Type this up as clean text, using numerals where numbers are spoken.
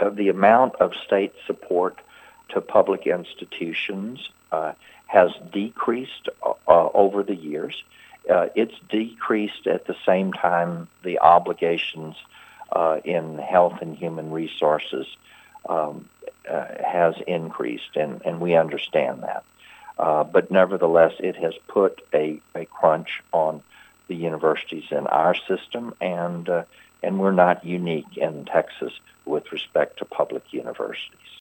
the amount of state support to public institutions has decreased over the years. It's decreased at the same time the obligations in health and human resources has increased, and we understand that. But nevertheless, it has put a crunch on the universities in our system, and we're not unique in Texas with respect to public universities.